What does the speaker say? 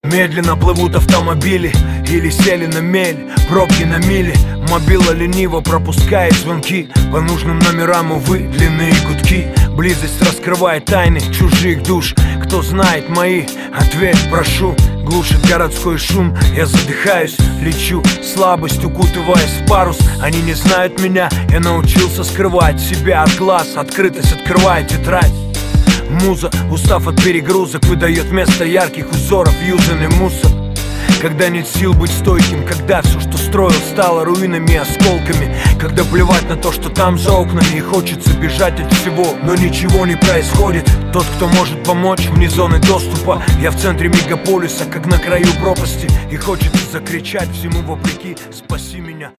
Медленно плывут автомобили или сели на мель, пробки на мили. Мобила лениво пропускает звонки, по нужным номерам, увы, длинные гудки. Близость раскрывает тайны чужих душ. Кто знает мои, ответ прошу. Глушит городской шум, я задыхаюсь, лечу. Слабость укутываясь в парус. Они не знают меня, я научился скрывать себя от глаз. Открытость открывает тетрадь. Муза, устав от перегрузок, выдает вместо ярких узоров юзанный мусор. Когда нет сил быть стойким, когда все, что строил, стало руинами и осколками. Когда плевать на то, что там за окнами, и хочется бежать от всего, но ничего не происходит. Тот, кто может помочь, вне зоны доступа. Я в центре мегаполиса, как на краю пропасти, и хочется закричать всему вопреки: спаси меня.